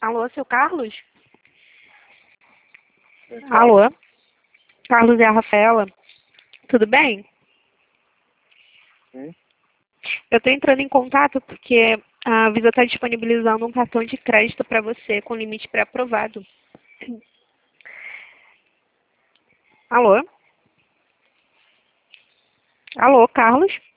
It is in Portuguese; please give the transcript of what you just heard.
Alô, seu Carlos? Alô? Carlos e a Rafaela? Tudo bem? Sim. Eu estou entrando em contato porque a Visa está disponibilizando um cartão de crédito para você com limite pré-aprovado. Alô? Alô, Carlos?